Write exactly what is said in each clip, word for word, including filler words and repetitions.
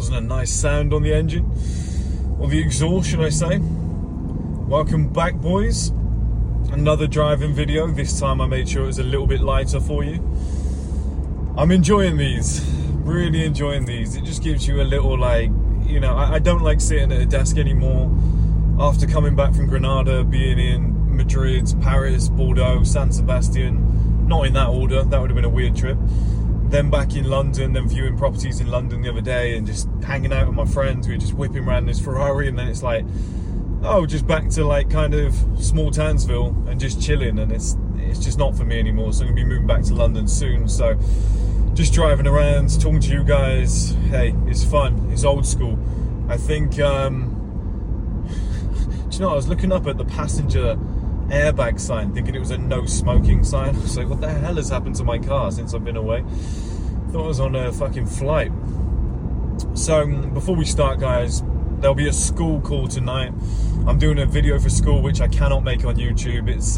causing a nice sound on the engine, or the exhaust, should I say. Welcome back, boys. Another driving video. This time I made sure it was a little bit lighter for you. I'm enjoying these, really enjoying these. It just gives you a little, like, you know, I, I don't like sitting at a desk anymore. After coming back from Granada, being in Madrid, Paris, Bordeaux, San Sebastian, not in that order, that would have been a weird trip. Then back in London, then viewing properties in London the other day and just hanging out with my friends. We were just whipping around this Ferrari, and then it's like, oh, just back to like kind of small Townsville and just chilling, and it's it's just not for me anymore. So I'm gonna be moving back to London soon. So just driving around, talking to you guys. Hey, it's fun, it's old school. I think, um, do you know, I was looking up at the passenger airbag sign thinking it was a no smoking sign. I was like, what the hell has happened to my car since I've been away? Thought I was on a fucking flight. So before we start, guys, there'll be a school call tonight. I'm doing a video for school which I cannot make on YouTube. It's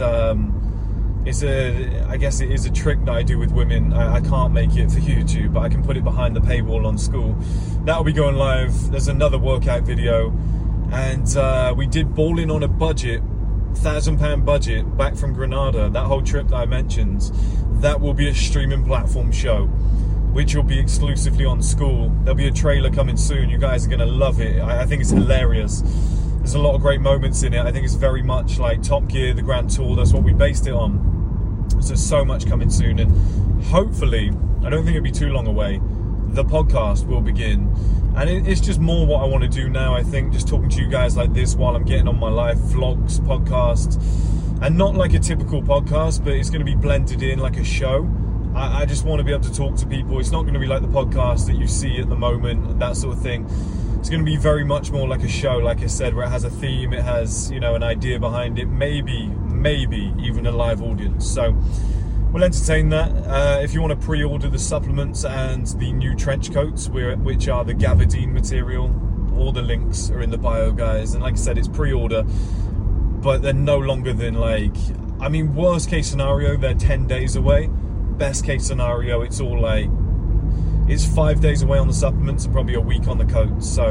um it's a I guess it is a trick that I do with women. I, I can't make it for YouTube, but I can put it behind the paywall on school. That'll be going live. There's another workout video, and uh, we did bowling on a budget, thousand pound budget, back from Granada. That whole trip that I mentioned, that will be a streaming platform show, which will be exclusively on school. There'll be a trailer coming soon. You guys are gonna love it. I, I think it's hilarious. There's a lot of great moments in it. I think it's very much like Top Gear, the Grand Tour. That's what we based it on. So there's so much coming soon, and hopefully, I don't think it'll be too long away, the podcast will begin. And it, it's just more what I want to do now, I think, just talking to you guys like this while I'm getting on my life, vlogs, podcasts, and not like a typical podcast, but it's going to be blended in like a show. I, I just want to be able to talk to people. It's not going to be like the podcast that you see at the moment, that sort of thing. It's going to be very much more like a show, like I said, where it has a theme, it has, you know, an idea behind it, maybe, maybe even a live audience. So we'll entertain that. Uh, if you want to pre-order the supplements and the new trench coats, which are the gabardine material, all the links are in the bio, guys. And like I said, it's pre-order, but they're no longer than like, I mean, worst case scenario, they're ten days away. Best case scenario, it's all like, it's five days away on the supplements and probably a week on the coats. So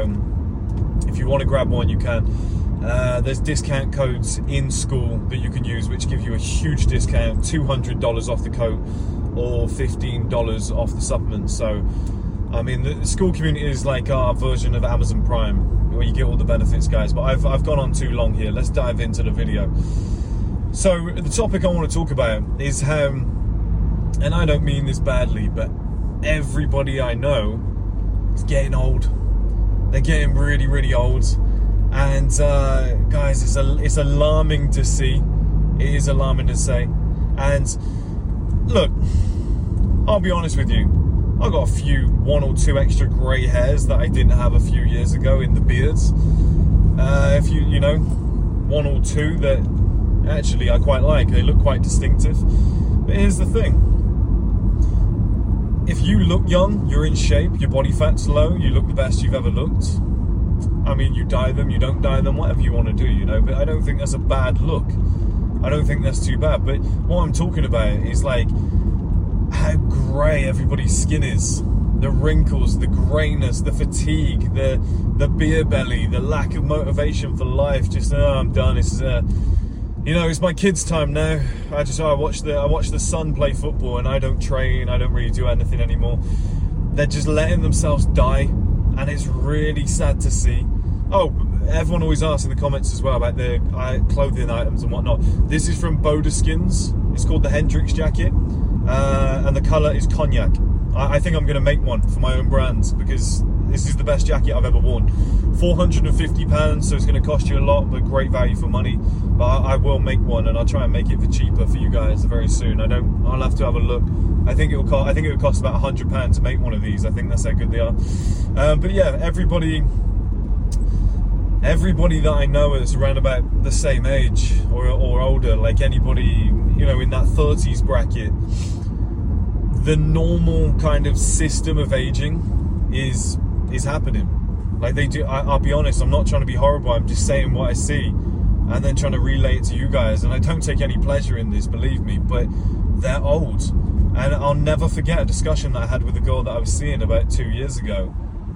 if you want to grab one, you can. Uh, there's discount codes in school that you can use, which give you a huge discount, two hundred dollars off the coat or fifteen dollars off the supplements. So, I mean, the school community is like our version of Amazon Prime, where you get all the benefits, guys. But I've, I've gone on too long here. Let's dive into the video. So the topic I want to talk about is how, and I don't mean this badly, but everybody I know is getting old. They're getting really, really old. And uh, guys, it's a, it's alarming to see. It is alarming to say. And look, I'll be honest with you. I've got a few, one or two extra grey hairs that I didn't have a few years ago in the beards. Uh, if you, you know, one or two that actually I quite like. They look quite distinctive. But here's the thing. If you look young, you're in shape, your body fat's low, you look the best you've ever looked. I mean, you dye them, you don't dye them, whatever you want to do, you know, but I don't think that's a bad look. I don't think that's too bad. But what I'm talking about is like how grey everybody's skin is. The wrinkles, the greyness, the fatigue, the the beer belly, the lack of motivation for life. Just, oh, I'm done. It's, uh, you know, it's my kids' time now. I just, oh, I watch the, I watch the son play football, and I don't train. I don't really do anything anymore. They're just letting themselves die, and it's really sad to see. Oh, everyone always asks in the comments as well about the uh, clothing items and whatnot. This is from Bodeskins. It's called the Hendrix jacket, uh, and the colour is cognac. I, I think I'm going to make one for my own brands because this is the best jacket I've ever worn. four hundred and fifty pounds, so it's going to cost you a lot, but great value for money. But I, I will make one, and I'll try and make it for cheaper for you guys very soon. I don't. I'll have to have a look. I think it will cost. I think it would cost about a hundred pounds to make one of these. I think that's how good they are. Um, but yeah, everybody. Everybody that I know is around about the same age or, or older, like anybody, you know, in that thirties bracket, the normal kind of system of aging is is happening. Like they do, I, I'll be honest, I'm not trying to be horrible, I'm just saying what I see and then trying to relay it to you guys. And I don't take any pleasure in this, believe me, but they're old. And I'll never forget a discussion that I had with a girl that I was seeing about two years ago.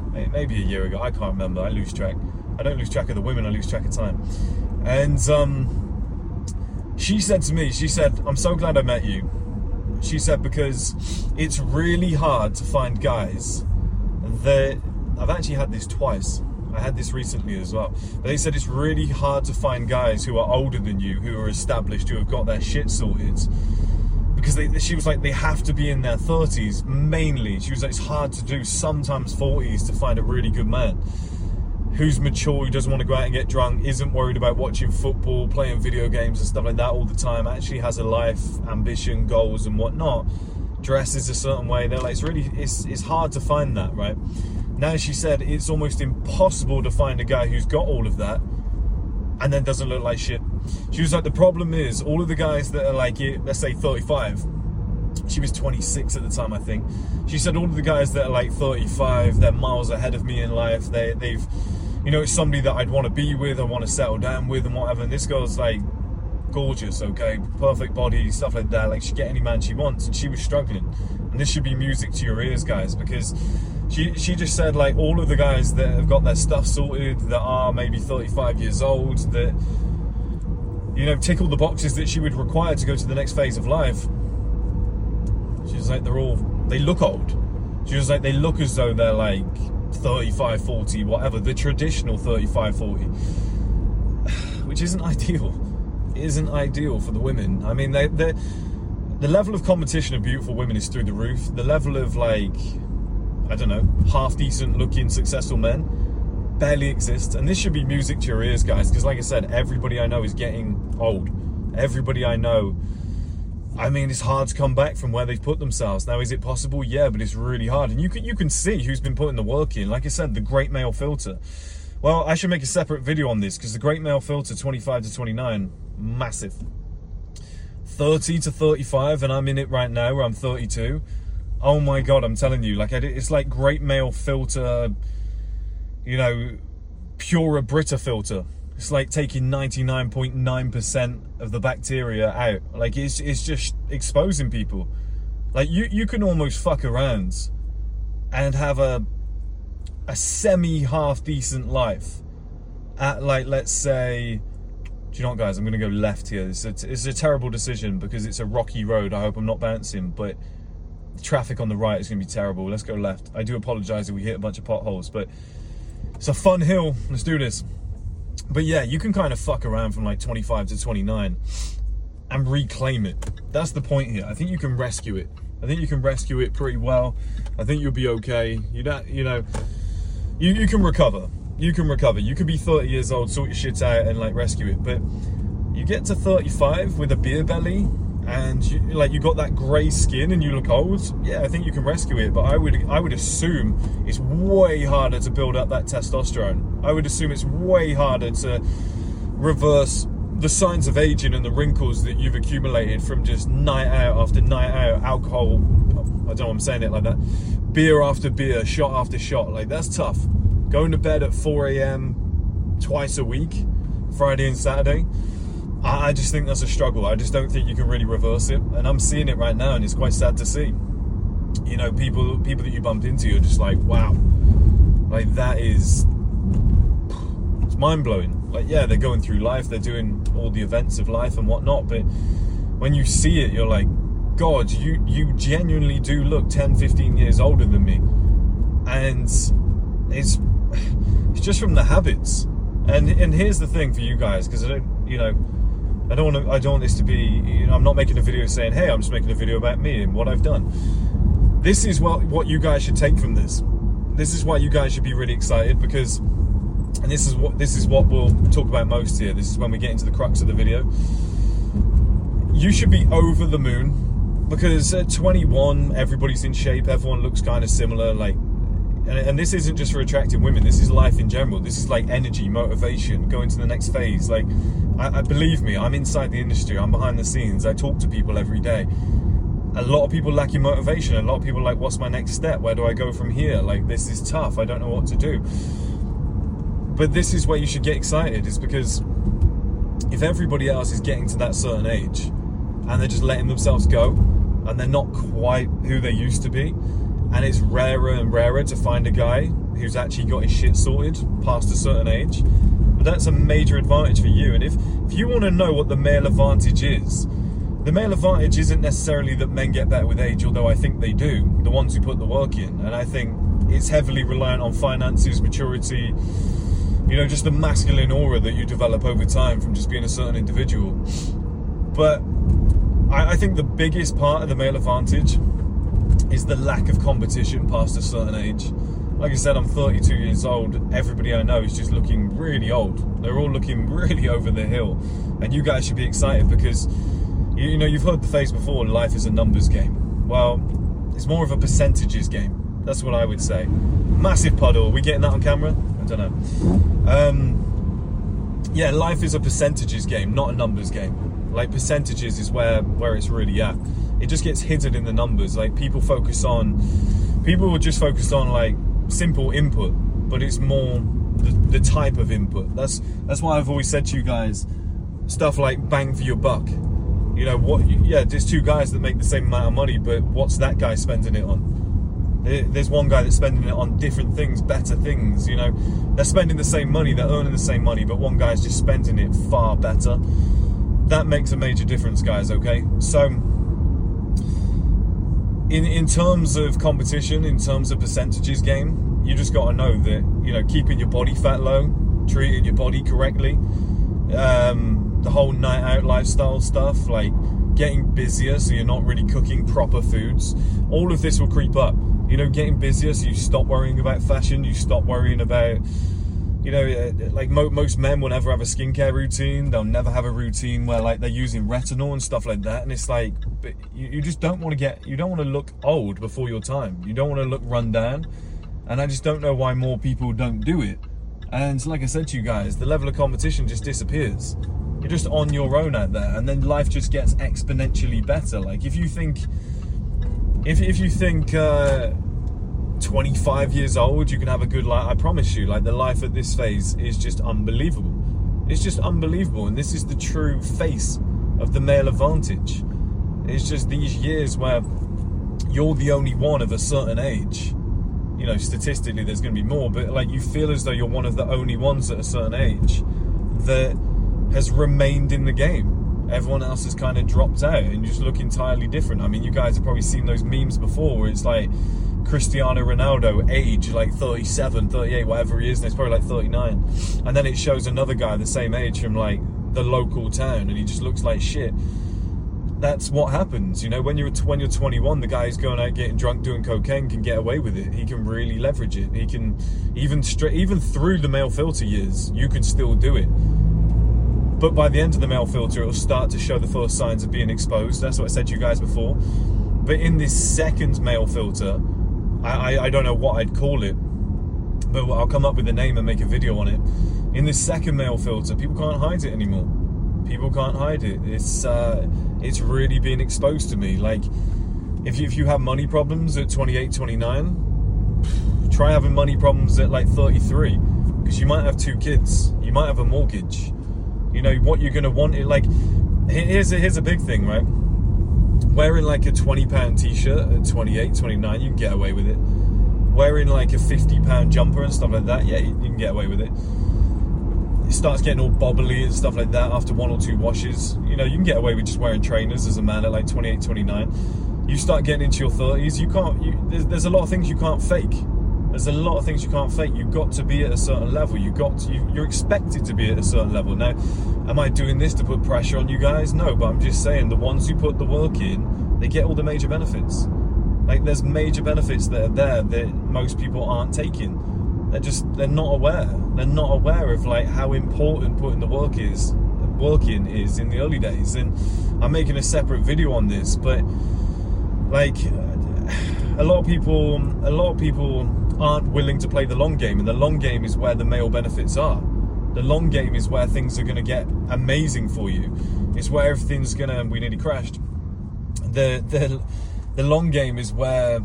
maybe a year ago, I can't remember, I lose track. I don't lose track of the women, I lose track of time. And um, she said to me, she said, I'm so glad I met you. She said, because it's really hard to find guys that, I've actually had this twice, I had this recently as well, but they said it's really hard to find guys who are older than you, who are established, who have got their shit sorted. Because they, she was like, they have to be in their thirties, mainly. She was like, it's hard to do, sometimes forties, to find a really good man who's mature, who doesn't want to go out and get drunk, isn't worried about watching football, playing video games and stuff like that all the time, actually has a life, ambition, goals and whatnot, dresses a certain way. They're like, it's really, it's, it's hard to find that, right? Now she said it's almost impossible to find a guy who's got all of that and then doesn't look like shit. She was like, the problem is all of the guys that are like, let's say thirty-five, she was twenty-six at the time, I think. She said all of the guys that are like thirty-five, they're miles ahead of me in life. They, they've, you know, it's somebody that I'd want to be with, I want to settle down with and whatever. And this girl's like gorgeous, okay, perfect body, stuff like that. Like, she get any man she wants, and she was struggling. And this should be music to your ears, guys, because She, she just said, like, all of the guys that have got their stuff sorted, that are maybe thirty-five years old, that, you know, tick all the boxes that she would require to go to the next phase of life. She was like, they're all, they look old. She was like, they look as though they're like thirty-five, forty, whatever, the traditional thirty-five, forty. Which isn't ideal. It isn't ideal for the women. I mean, they, they, the level of competition of beautiful women is through the roof. The level of, like, I don't know, half decent looking successful men barely exists. And this should be music to your ears, guys, because like I said, everybody I know is getting old. Everybody I know, I mean, it's hard to come back from where they've put themselves. Now, is it possible? Yeah, but it's really hard. And you can, you can see who's been putting the work in. Like I said, the great male filter. Well, I should make a separate video on this, because the great male filter, twenty-five to twenty-nine, massive. thirty to thirty-five, and I'm in it right now where I'm thirty-two. Oh my God, I'm telling you, like, it's like great male filter, you know, Pura Brita filter. It's like taking ninety-nine point nine percent of the bacteria out. Like, it's, it's just exposing people. Like, you, you can almost fuck around and have a, a semi half decent life at, like, let's say, do you know what, guys, I'm going to go left here. It's a, it's a terrible decision because it's a rocky road. I hope I'm not bouncing, but the traffic on the right is going to be terrible. Let's go left. I do apologize if we hit a bunch of potholes, but it's a fun hill. Let's do this. But yeah, you can kind of fuck around from like twenty-five to twenty-nine and reclaim it. That's the point here. I think you can rescue it. I think you can rescue it pretty well. I think you'll be okay. You don't, you know, you, you can recover. You can recover. You could be thirty years old, sort your shit out and like rescue it. But you get to thirty-five with a beer belly and you, like, you got that grey skin and you look old. Yeah, I think you can rescue it. But I would, I would assume it's way harder to build up that testosterone. I would assume it's way harder to reverse the signs of aging and the wrinkles that you've accumulated from just night out after night out, alcohol, I don't know why I'm saying it like that, beer after beer, shot after shot. Like, that's tough. Going to bed at four A M twice a week, Friday and Saturday, I just think that's a struggle. I just don't think you can really reverse it. And I'm seeing it right now, and it's quite sad to see. You know, people people that you bump into, you're just like, wow. Like, that is, it's mind-blowing. Like, yeah, they're going through life, they're doing all the events of life and whatnot, but when you see it, you're like, God, you, you genuinely do look ten, fifteen years older than me. And it's, it's just from the habits. And and here's the thing for you guys, because I don't, you know, I don't want to, I don't want this to be, you know, I'm not making a video saying, hey, I'm just making a video about me and what I've done. This is what, what you guys should take from this. This is why you guys should be really excited, because, and this is what, this is what we'll talk about most here. This is when we get into the crux of the video. You should be over the moon, because at twenty-one, everybody's in shape. Everyone looks kind of similar. Like, and, and this isn't just for attracting women. This is life in general. This is like energy, motivation, going to the next phase. Like, I, I believe me, I'm inside the industry. I'm behind the scenes. I talk to people every day. A lot of people lack your motivation. A lot of people are like, what's my next step? Where do I go from here? Like, this is tough. I don't know what to do. But this is where you should get excited, is because if everybody else is getting to that certain age and they're just letting themselves go and they're not quite who they used to be, and it's rarer and rarer to find a guy who's actually got his shit sorted past a certain age. But that's a major advantage for you. And if, if you want to know what the male advantage is, the male advantage isn't necessarily that men get better with age, although I think they do, the ones who put the work in. And I think it's heavily reliant on finances, maturity, you know, just the masculine aura that you develop over time from just being a certain individual. But I, I think the biggest part of the male advantage is the lack of competition past a certain age. Like I said, I'm thirty-two years old. Everybody I know is just looking really old. They're all looking really over the hill. And you guys should be excited because, you know, you've heard the phrase before, life is a numbers game. Well, it's more of a percentages game. That's what I would say. Massive puddle. Are we getting that on camera? I don't know. Um, yeah, life is a percentages game, not a numbers game. Like, percentages is where, where it's really at. It just gets hidden in the numbers. Like, people focus on, people will just focus on, like, simple input, but it's more the, the type of input. That's that's why I've always said to you guys, stuff like bang for your buck. You know what? Yeah, there's two guys that make the same amount of money, but what's that guy spending it on? There's one guy that's spending it on different things, better things. You know, they're spending the same money, they're earning the same money, but one guy's just spending it far better. That makes a major difference, guys. Okay, so in in terms of competition, in terms of percentages game, you just got to know that, you know, keeping your body fat low, treating your body correctly, um, the whole night out lifestyle stuff, like getting busier so you're not really cooking proper foods, all of this will creep up. You know, getting busier so you stop worrying about fashion, you stop worrying about, you know, like mo most men will never have a skincare routine. They'll never have a routine where like they're using retinol and stuff like that. And it's like, but you, you just don't want to get, you don't want to look old before your time. You don't want to look run down. And I just don't know why more people don't do it. And like I said to you guys, the level of competition just disappears. You're just on your own out there, and then life just gets exponentially better. Like if you think, if, if you think uh, twenty-five years old, you can have a good life, I promise you, like the life at this phase is just unbelievable. It's just unbelievable. And this is the true face of the male advantage. It's just these years where you're the only one of a certain age. You know, statistically there's going to be more, but like you feel as though you're one of the only ones at a certain age that has remained in the game. Everyone else has kind of dropped out and you just look entirely different. I mean, you guys have probably seen those memes before where it's like Cristiano Ronaldo, age like thirty-seven, thirty-eight, whatever he is, and it's probably like thirty-nine. And then it shows another guy the same age from like the local town and he just looks like shit. That's what happens, you know, when you're when you're twenty-one, the guy who's going out getting drunk doing cocaine can get away with it. He can really leverage it. He can even straight even through the male filter years, you can still do it. But by the end of the male filter, it'll start to show the first signs of being exposed. That's what I said to you guys before. But in this second male filter, I, I, I don't know what I'd call it, but I'll come up with a name and make a video on it. In this second male filter, people can't hide it anymore. People can't hide it. It's uh, it's really being exposed to me. Like, if you, if you have money problems at twenty-eight, twenty-nine, try having money problems at like thirty-three, because you might have two kids. You might have a mortgage. You know, what you're going to want, it like, here's a, here's a big thing, right? Wearing like a twenty pound t-shirt at twenty-eight, twenty-nine, you can get away with it. Wearing like a fifty pound jumper and stuff like that, yeah, you can get away with it. It starts getting all bobbly and stuff like that after one or two washes. You know, you can get away with just wearing trainers as a man at like twenty-eight, twenty-nine. You start getting into your thirties, you can't, you, there's, there's a lot of things you can't fake. There's a lot of things you can't fake. You've got to be at a certain level. You've got to, you, you're expected to be at a certain level. Now, am I doing this to put pressure on you guys? No, but I'm just saying the ones who put the work in, they get all the major benefits. Like, there's major benefits that are there that most people aren't taking. They're just, they're not aware. They're not aware of like how important putting the work is, working is in the early days. And I'm making a separate video on this, but like a lot of people, a lot of people aren't willing to play the long game, and the long game is where the male benefits are. The long game is where things are going to get amazing for you. It's where everything's going to, we nearly crashed. The, the, the long game is where,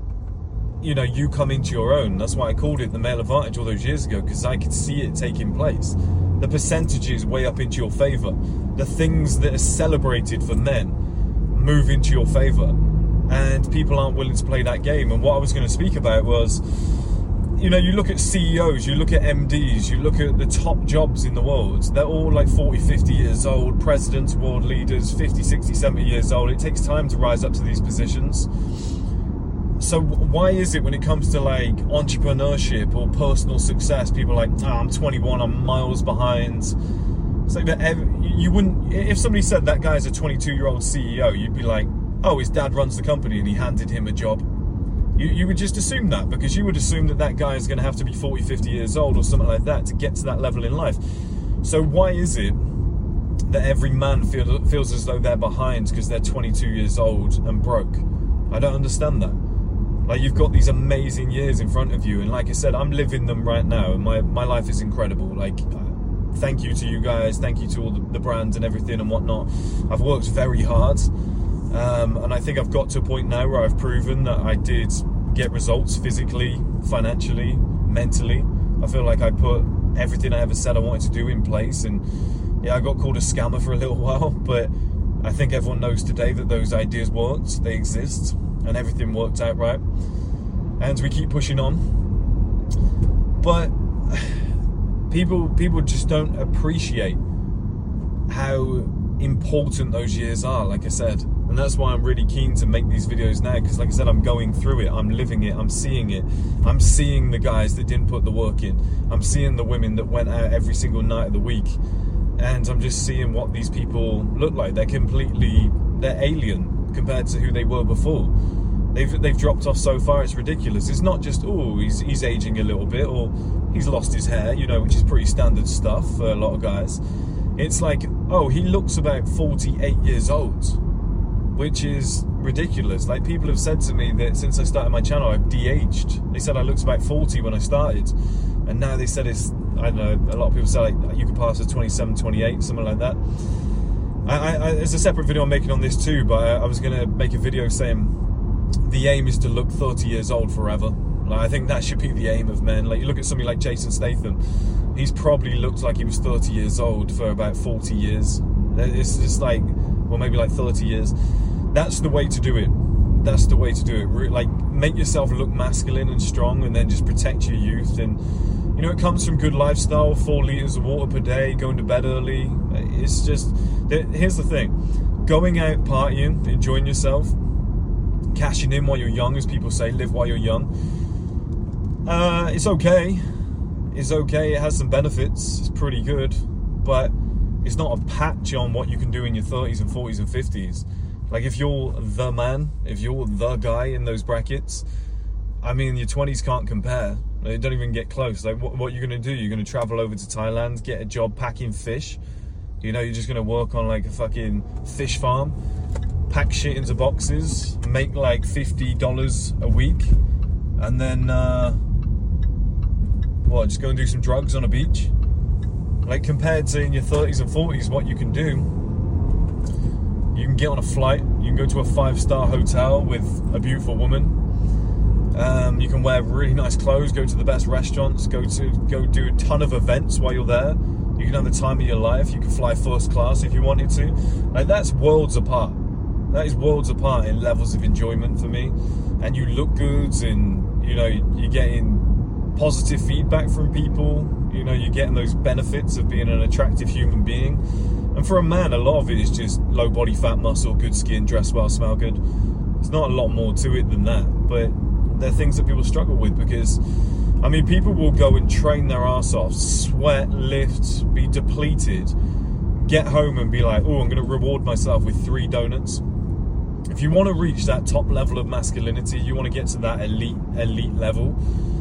you know, you come into your own. That's why I called it the male advantage all those years ago, because I could see it taking place. The percentages way up into your favor. The things that are celebrated for men move into your favor. And people aren't willing to play that game. And what I was going to speak about was, you know, you look at C E Os, you look at M Ds, you look at the top jobs in the world, they're all like forty, fifty years old, presidents, world leaders, fifty, sixty, seventy years old. It takes time to rise up to these positions. So why is it when it comes to like entrepreneurship or personal success, people are like, oh, I'm twenty-one, I'm miles behind. It's like that. You wouldn't, if somebody said that guy's a twenty-two year old C E O, you'd be like, oh, his dad runs the company and he handed him a job. You, you would just assume that, because you would assume that that guy is going to have to be forty, fifty years old or something like that to get to that level in life. So why is it that every man feel, feels as though they're behind because they're twenty-two years old and broke? I don't understand that. Like, you've got these amazing years in front of you, and like I said, I'm living them right now, and my, my life is incredible. Like, thank you to you guys, thank you to all the, the brands and everything and whatnot. I've worked very hard. Um, and I think I've got to a point now where I've proven that I did get results physically, financially, mentally. I feel like I put everything I ever said I wanted to do in place. And yeah, I got called a scammer for a little while, but I think everyone knows today that those ideas worked, they exist, and everything worked out right. And we keep pushing on. But people, people just don't appreciate how important those years are, like I said. And that's why I'm really keen to make these videos now, because like I said, I'm going through it, I'm living it, I'm seeing it. I'm seeing the guys that didn't put the work in. I'm seeing the women that went out every single night of the week. And I'm just seeing what these people look like. They're completely, they're alien compared to who they were before. They've, they've dropped off so far, it's ridiculous. It's not just, oh, he's, he's aging a little bit, or he's lost his hair, you know, which is pretty standard stuff for a lot of guys. It's like, oh, he looks about forty-eight years old, which is ridiculous. Like, people have said to me that since I started my channel, I've de-aged. They said I looked about forty when I started, and now they said it's, I don't know, a lot of people say like you could pass as twenty-seven, twenty-eight, something like that. I, I, there's a separate video I'm making on this too, but I, I was going to make a video saying the aim is to look thirty years old forever. Like, I think that should be the aim of men. Like, you look at somebody like Jason Statham, he's probably looked like he was thirty years old for about forty years. It's just like, well, maybe like thirty years. That's the way to do it. That's the way to do it. Like, make yourself look masculine and strong, and then just protect your youth. And, you know, it comes from good lifestyle, four litres of water per day, going to bed early. It's just, here's the thing. Going out partying, enjoying yourself, cashing in while you're young, as people say, live while you're young. Uh, it's okay. It's okay. It has some benefits. It's pretty good. But it's not a patch on what you can do in your thirties and forties and fifties. Like, if you're the man, if you're the guy in those brackets, I mean, your twenties can't compare. They don't even get close. Like, what, what are you going to do? You're going to travel over to Thailand, get a job packing fish. You know, you're just going to work on like a fucking fish farm, pack shit into boxes, make like fifty dollars a week, and then, uh, what, just go and do some drugs on a beach? Like, compared to in your thirties and forties, what you can do, you can get on a flight, you can go to a five-star hotel with a beautiful woman, um, you can wear really nice clothes, go to the best restaurants, go to go do a ton of events while you're there. You can have the time of your life, you can fly first class if you wanted to. Like, that's worlds apart. That is worlds apart in levels of enjoyment for me. And you look good, and, you know, you're getting positive feedback from people. You know, you're getting those benefits of being an attractive human being. And for a man, a lot of it is just low body fat, muscle, good skin, dress well, smell good. There's not a lot more to it than that, but they're things that people struggle with, because, I mean, people will go and train their arse off, sweat, lift, be depleted, get home and be like, oh, I'm going to reward myself with three donuts. If you want to reach that top level of masculinity, you want to get to that elite, elite level,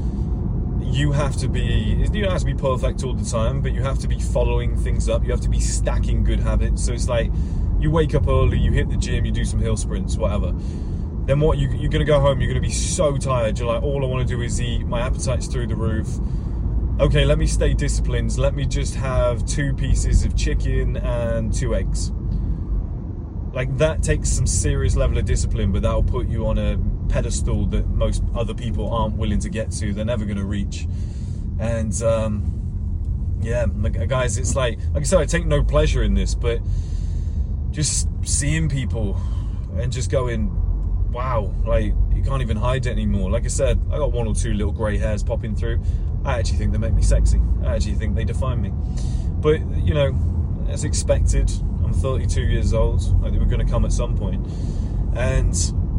you have to be, you don't have to be perfect all the time, but you have to be following things up. You have to be stacking good habits. So it's like, you wake up early, you hit the gym, you do some hill sprints, whatever. Then what, you, you're going to go home, you're going to be so tired. You're like, all I want to do is eat. My appetite's through the roof. Okay, let me stay disciplined. Let me just have two pieces of chicken and two eggs. Like, that takes some serious level of discipline, but that'll put you on a pedestal that most other people aren't willing to get to. They're never going to reach. And um, yeah, guys, it's like, like I said, I take no pleasure in this, but just seeing people and just going, wow, like, you can't even hide it anymore. Like I said, I got one or two little grey hairs popping through. I actually think they make me sexy. I actually think they define me. But, you know, as expected, I'm thirty-two years old. Like, they were going to come at some point. And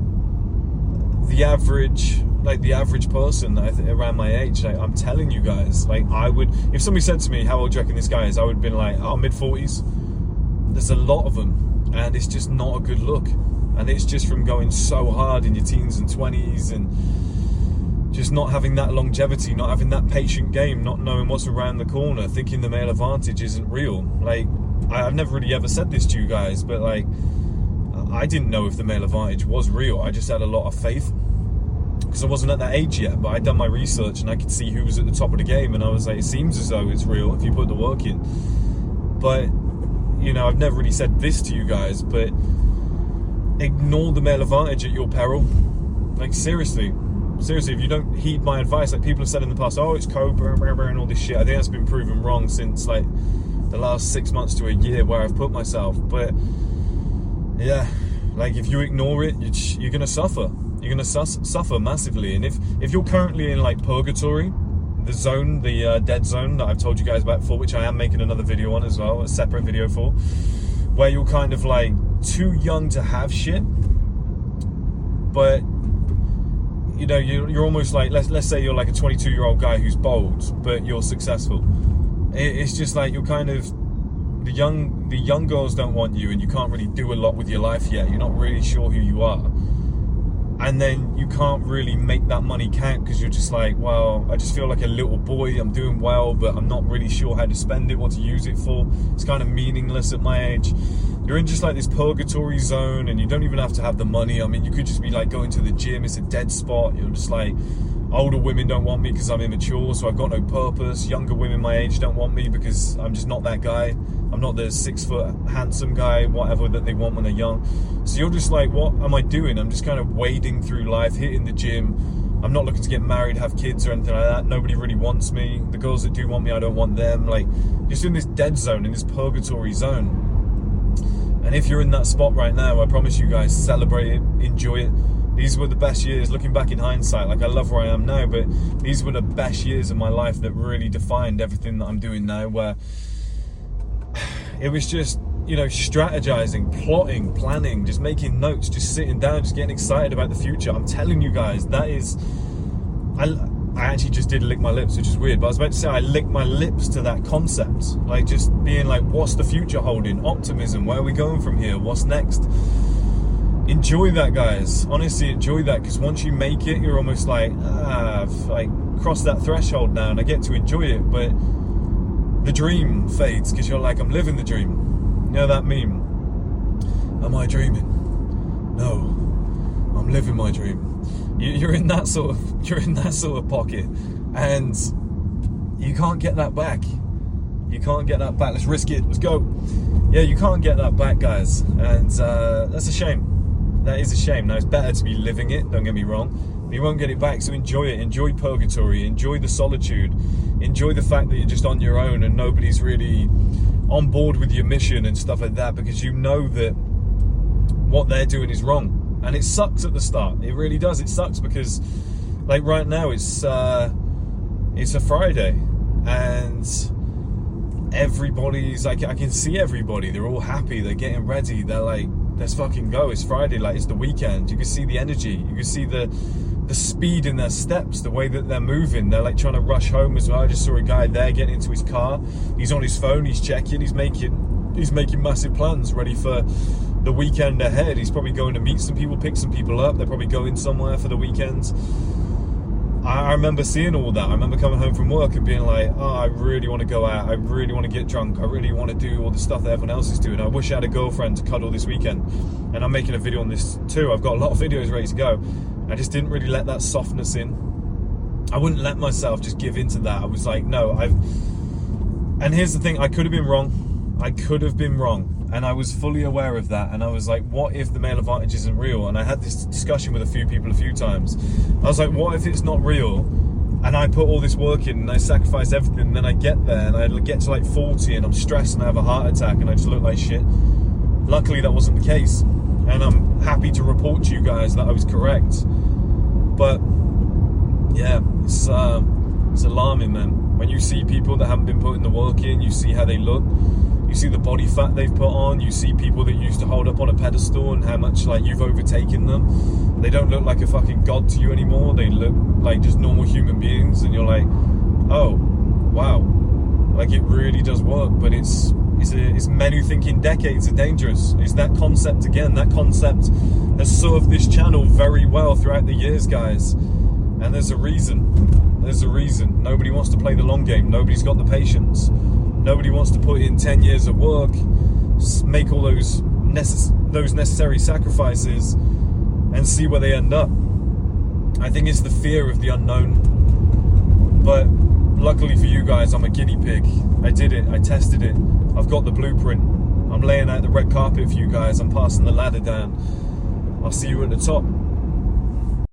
the average, like, the average person I th- around my age, like, I'm telling you guys, like, I would, if somebody said to me, how old do you reckon this guy is? I would have been like, oh, mid forties. There's a lot of them. And it's just not a good look. And it's just from going so hard in your teens and twenties and just not having that longevity, not having that patient game, not knowing what's around the corner, thinking the male advantage isn't real. Like, I've never really ever said this to you guys, but like, I didn't know if the male advantage was real. I just had a lot of faith because I wasn't at that age yet, but I'd done my research and I could see who was at the top of the game, and I was like, it seems as though it's real if you put the work in. But, you know, I've never really said this to you guys, but ignore the male advantage at your peril. Like, seriously. Seriously, if you don't heed my advice, like people have said in the past, oh, it's code, and all this shit. I think that's been proven wrong since, like, the last six months to a year where I've put myself. But, yeah, like, if you ignore it, you're going to suffer. You're going to su- suffer massively. And if, if you're currently in, like, purgatory, the zone, the uh, dead zone that I've told you guys about before, which I am making another video on as well, a separate video for, where you're kind of, like, too young to have shit, but you know, you're, you're almost like, let's let's say you're like a twenty-two year old guy who's bold, but you're successful. It, it's just like you're kind of, the young the young girls don't want you, and you can't really do a lot with your life yet. You're not really sure who you are, and then you can't really make that money count because you're just like, well, I just feel like a little boy. I'm doing well, but I'm not really sure how to spend it, what to use it for. It's kind of meaningless at my age. You're in just like this purgatory zone, and you don't even have to have the money. I mean, you could just be like going to the gym. It's a dead spot. You're just like, older women don't want me because I'm immature, so I've got no purpose. Younger women my age don't want me because I'm just not that guy. I'm not the six foot handsome guy, whatever that they want when they're young. So you're just like, what am I doing? I'm just kind of wading through life, hitting the gym. I'm not looking to get married, have kids or anything like that. Nobody really wants me. The girls that do want me, I don't want them. Like, just in this dead zone, in this purgatory zone. And if you're in that spot right now, I promise you guys, celebrate it, enjoy it. These were the best years, looking back in hindsight. Like, I love where I am now, but these were the best years of my life that really defined everything that I'm doing now, where it was just, you know, strategizing, plotting, planning, just making notes, just sitting down, just getting excited about the future. I'm telling you guys, that is, I, I actually just did lick my lips, which is weird, but I was about to say I licked my lips to that concept. Like, just being like, what's the future holding? Optimism, where are we going from here? What's next? Enjoy that, guys. Honestly, enjoy that, because once you make it, you're almost like, ah, I've like crossed that threshold now and I get to enjoy it, but the dream fades because you're like, I'm living the dream. You know that meme? Am I dreaming? No, I'm living my dream. You're in that sort of, you're in that sort of pocket, and you can't get that back. You can't get that back. Let's risk it. Let's go. Yeah, you can't get that back, guys, and uh, that's a shame. That is a shame. Now, it's better to be living it. Don't get me wrong. But you won't get it back. So enjoy it. Enjoy purgatory. Enjoy the solitude. Enjoy the fact that you're just on your own and nobody's really on board with your mission and stuff like that, because you know that what they're doing is wrong. And it sucks at the start. It really does. It sucks because, like, right now it's uh, it's a Friday, and everybody's like, I can see everybody. They're all happy. They're getting ready. They're like, let's fucking go. It's Friday. Like, it's the weekend. You can see the energy. You can see the the speed in their steps, the way that they're moving. They're like trying to rush home as well. I just saw a guy there getting into his car. He's on his phone. He's checking. He's making he's making massive plans, ready for the weekend ahead. He's probably going to meet some people, pick some people up. They're probably going somewhere for the weekend. I, I remember seeing all that. I remember coming home from work and being like, oh, I really want to go out. I really want to get drunk. I really want to do all the stuff that everyone else is doing. I wish I had a girlfriend to cuddle this weekend. And I'm making a video on this too. I've got a lot of videos ready to go. I just didn't really let that softness in. I wouldn't let myself just give into that. I was like, no, I've... And here's the thing. I could have been wrong. I could have been wrong. And I was fully aware of that. And I was like, what if the male advantage isn't real? And I had this discussion with a few people a few times. I was like, what if it's not real? And I put all this work in and I sacrifice everything. And then I get there and I get to like forty and I'm stressed and I have a heart attack and I just look like shit. Luckily, that wasn't the case. And I'm happy to report report to you guys that I was correct. But yeah, it's uh, it's alarming, man. When you see people that haven't been putting the work in, you see how they look. You see the body fat they've put on. You see people that you used to hold up on a pedestal and how much like you've overtaken them. They don't look like a fucking god to you anymore. They look like just normal human beings, and you're like, oh, wow, like it really does work. But it's it's, a, it's men who think in decades are dangerous. It's that concept again. That concept has served this channel very well throughout the years, guys. And there's a reason. There's a reason. Nobody wants to play the long game. Nobody's got the patience. Nobody wants to put in ten years of work, make all those necess- those necessary sacrifices, and see where they end up. I think it's the fear of the unknown. But luckily for you guys, I'm a guinea pig. I did it. I tested it. I've got the blueprint. I'm laying out the red carpet for you guys. I'm passing the ladder down. I'll see you at the top.